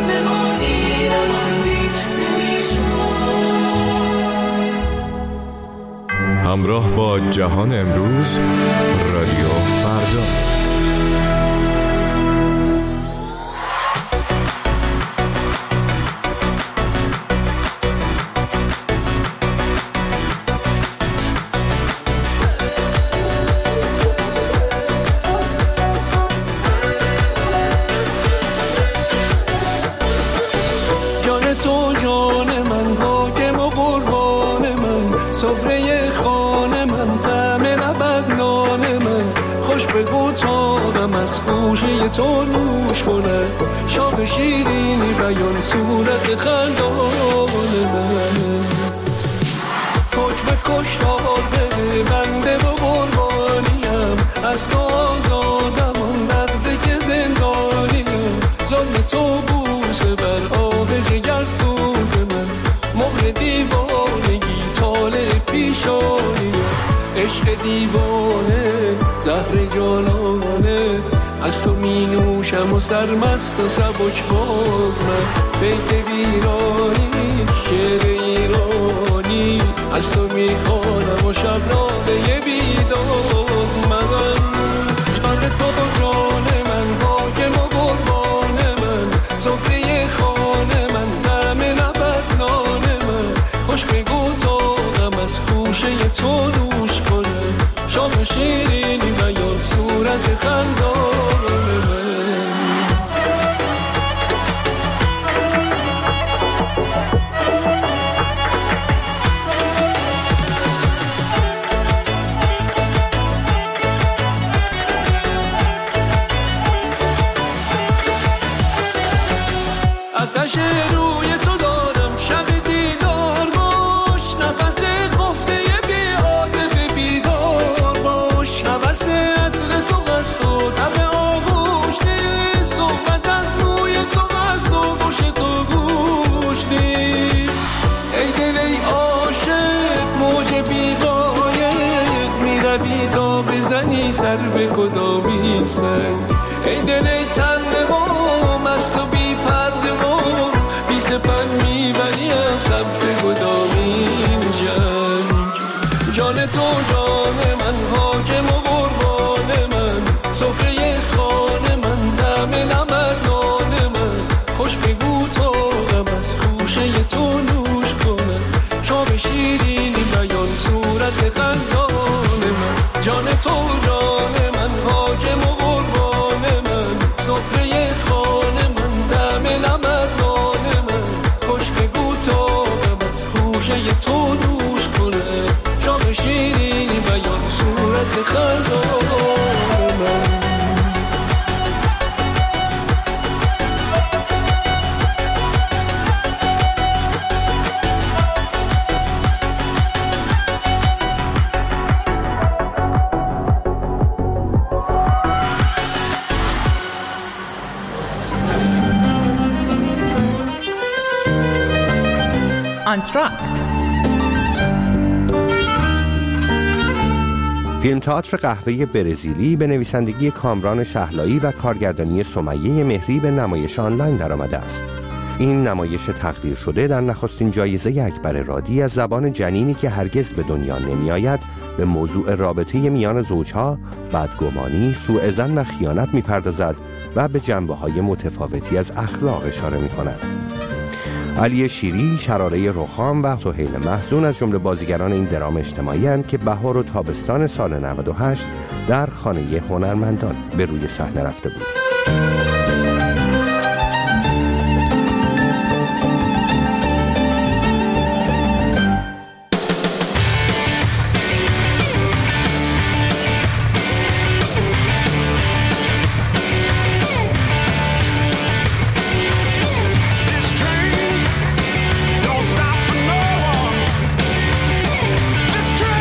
بمانی نماندی همراه با جهان امروز، رادیو فردا. جان تو جان من، حاکم و قربان من، سفره خانه من، طعم لبت نان من، خوش بگو تاقم از خوشه تو نوش کنه، شاق شیرینی بیان صورت خندان من، حکم کشتار بده بنده و قربانیم، از تو آزادم آن لحظه که زندانیم، ظلم تو بوسه بر آه جگر سوز من، مهر دیوانگی طالع پیشانیم، عشق دیوانه زهر جانانه، از تو می نوشم و سرمست و سبک باز من، بیت ویرانی شعر ایرانی، از تو می خوانم و شب ناله بیدار من، جان تو و جان من، حاکم و قربان من، سفره خانه من، طعم لبت نان من، خوش بگو تاقم از خوشه تو نوش کنه، شام شیرینی بیان صورت خندان من. آتش روی تو دارم شب دیدار باش، نفس خفته بی عاطفه بیدار باش، حوث عطر تو هست و طبع آغوش نیست، صحبت از موی تو هست و گوش تو گوش نیست، ای دل ای عاشق موج بی‌قایق، میروی تا بزنی سر به کدامین سنگ، ای دل ای تن ما مست و بی پروا، بی سپر میبریم سمت کدامین جنگ، جان تو جان من، حاکم و قربان من، سفره خانه من، طعم لبت نان من، خوش بگو تاقم از خوشه تو نوش کنم، شام شیرینی بیان صورت خندان من، جان تو جان من، حاکم و قربان من، سفره خانه من، طعم لبت نان من، خوش بگو تاقم از خوشه تو نوش کنه، شام شیرینی بیان صورت خندان من. آنتراکت، فیلم تئاتر قهوه برزیلی به نویسندگی کامران شهلایی و کارگردانی سمیه مهری به نمایش آنلاین درآمده است. این نمایش تقدیر شده در نخستین جایزه اکبر رادی از زبان جنینی که هرگز به دنیا نمی‌آید به موضوع رابطه میان زوجها، بدگمانی، سوء ظن و خیانت می‌پردازد و به جنبه‌های متفاوتی از اخلاق اشاره می‌کند. علی شیری، شراره رخام و سهیل محزون از جمله بازیگران این درام اجتماعی اند که بهار و تابستان سال 98 در خانه هنرمندان به روی صحنه رفته بود.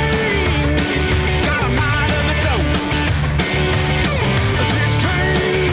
This train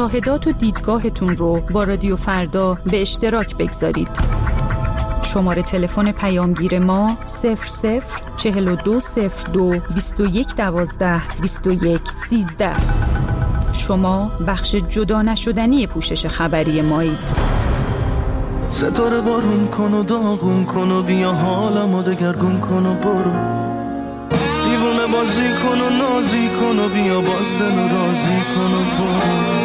مشاهدات و دیدگاهتون رو با رادیو فردا به اشتراک بگذارید. شماره تلفن پیامگیر ما 00420221122113. شما بخش جدا نشدنی پوشش خبری مایید. ستاره بارون کن و داغون کن و بیا حالمو دگرگون کن و برو، دیوونه بازی کن و نازی کن و بیا باز دل و رازی کن و برو.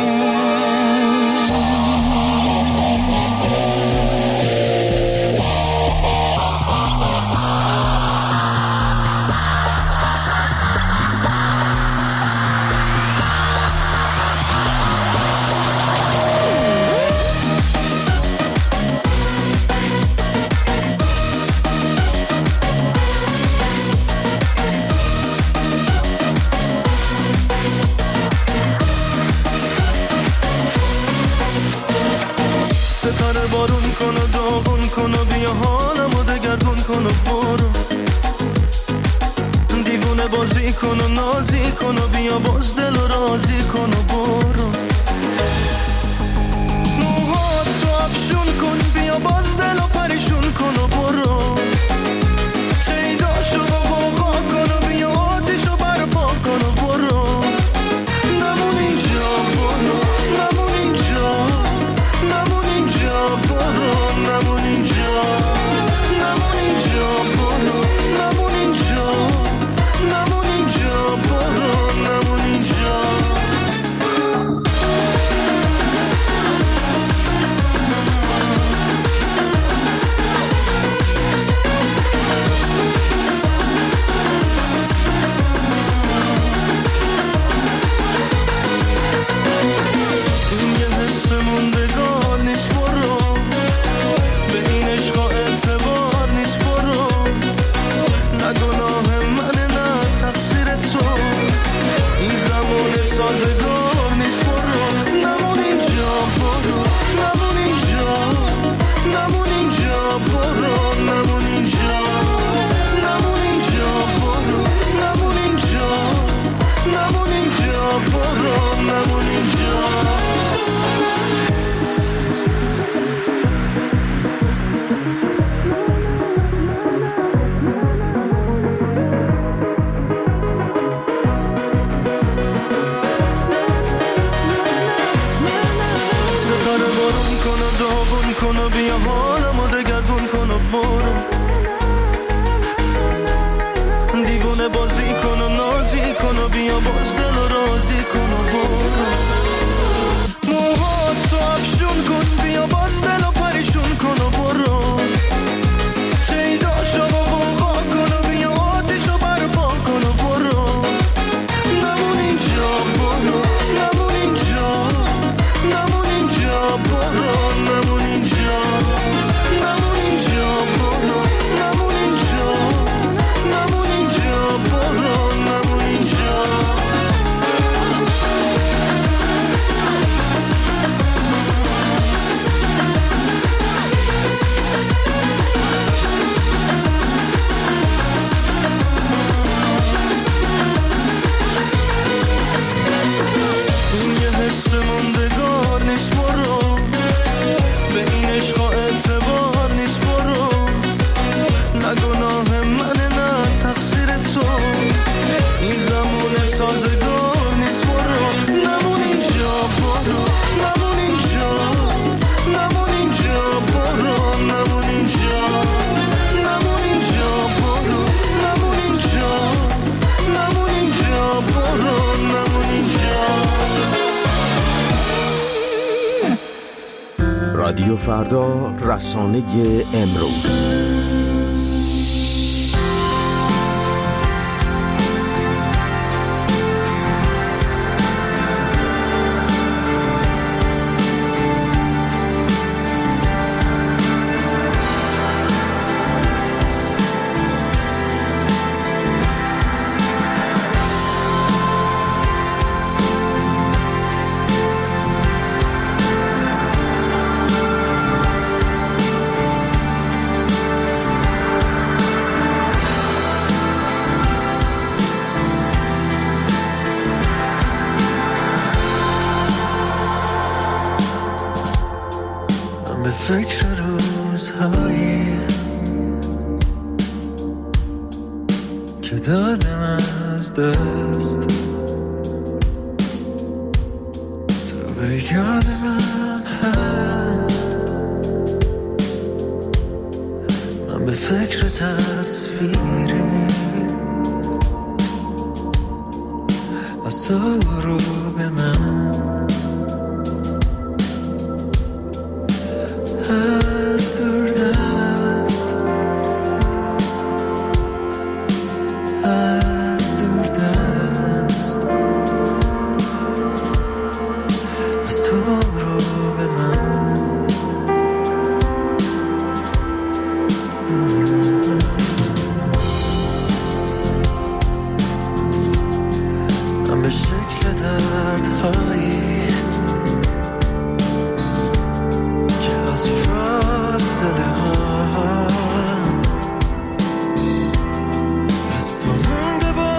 ستاره بارون کن و داغون کن و بیا حالمو دگرگون کن و برو، دیوونه بازی کن و نازی کن و بیا باز دل و رازی کن و برو. موهاتو افشون کن بیا باز دل و پریشون کن و برو، شیداشو غوغا کن و بیا آتیشو برپا کن و برو. نمون اینجا برو، نمون اینجا، نمون اینجا برو، نمون اینجا، نمون اینجا برو، نمون اینجا، نمون اینجا برو، نمون اینجا. این یه حس موندگار نیست برو، به این عشقا اعتبار نیست برو، نه گناه منه نه تقصیر تو، این زمان سازگار نیست برو. نمون اینجا برو، نمون اینجا، نمون اینجا برو، نمون اینجا، نمون اینجا برو، نمون اینجا، نمون اینجا برو، نمون اینجا. ستاره بارون کن و داغون کن و بیا حالمو دگرگون کن و برو، دیوونه بازی کن و نازی کن و بیا باز دل و رازی کن و برو. موهاتو افشون کن بیا باز دل و پریشون کن و برو، شیداشو غوغا کن و بیا آتیشو برپا کن و برو. نمون اینجا برو، نمون اینجا، نمون اینجا برو، نمون اینجا، نمون اینجا برو، نمون اینجا، نمون اینجا برو، نمون اینجا. این یه حس موندگار نیست برو، به این عشقا اعتبار نیست برو، نه گناه منه نه تقصیر تو، این زمان سازگار نیست برو. نمون اینجا برو، نمون اینجا، نمون اینجا برو، نمون اینجا، نمون اینجا برو، نمون اینجا، نمون اینجا برو، نمون اینجا. رادیو فردا، رسانه امروز. فکر روزهایی که دادم از دست، تو به یاد من هست. من به فکر تصویری از تو رو به من، از دور دست، از دور دست، از تو رو به من. من به شکل دردهایی که از فاصله ها از تو مونده با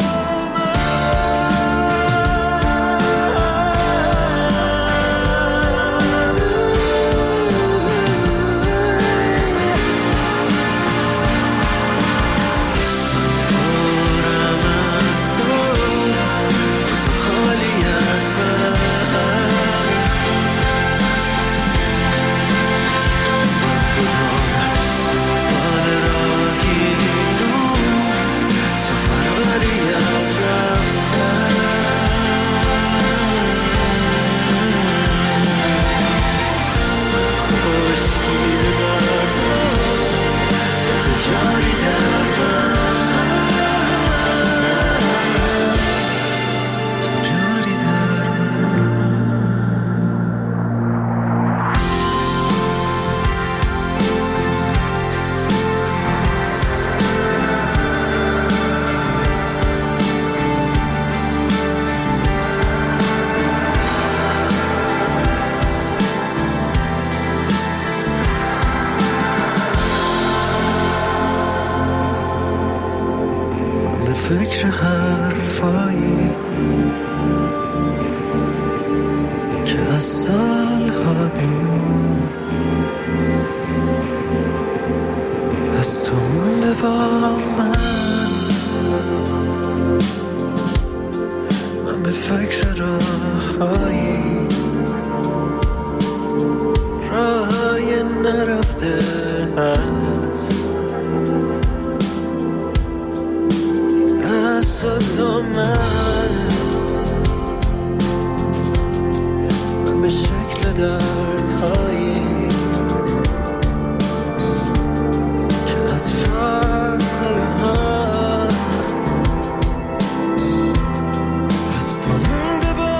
فکر حرفایی که از سالها دور از تو مونده با من. من به فکر راهایی، راهی نرفته هست، تو من به شکل دردهایی که از فاصله ها از تو مونده با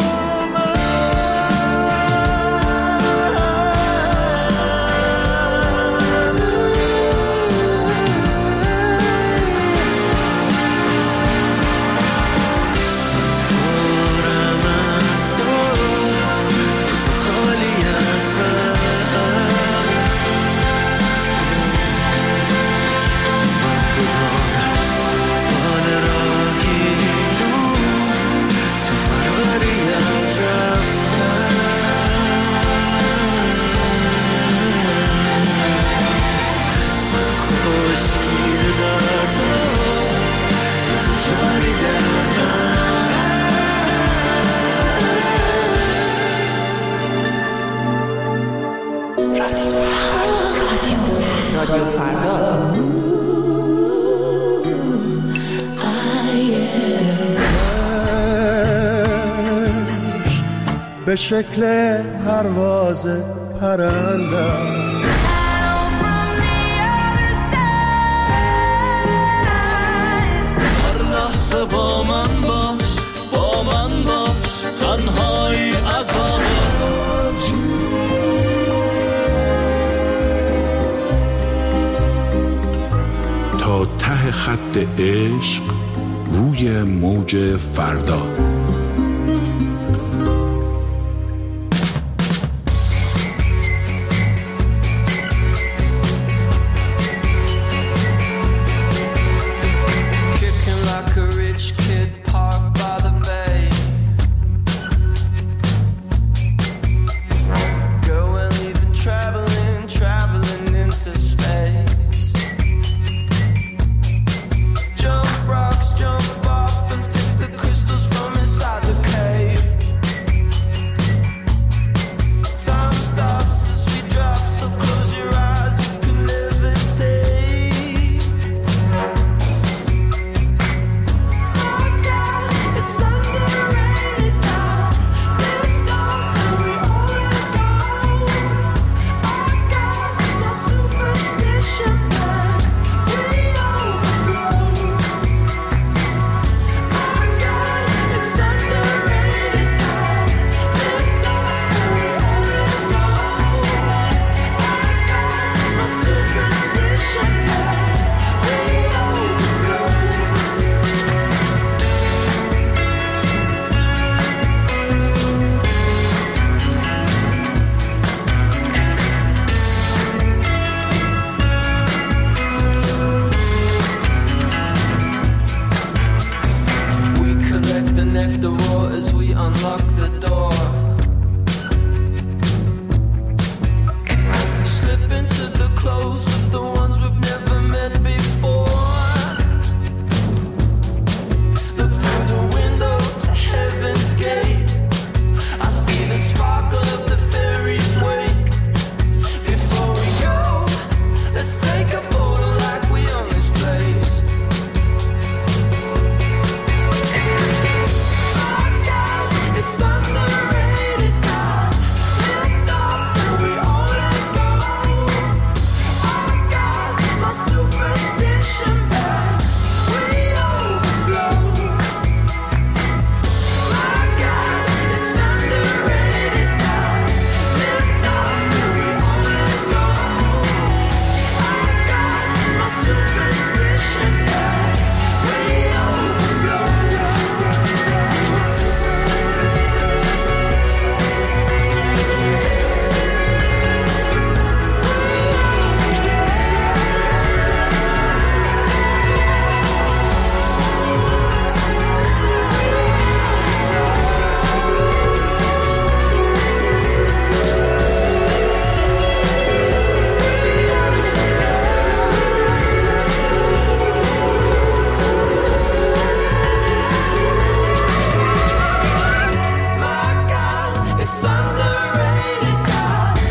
رادیو فردا. به شکل پرواز پرنده هر لحظه با من باش، با من باش، تنهایی عذابه. تا ته خط عشق روی موج فردا.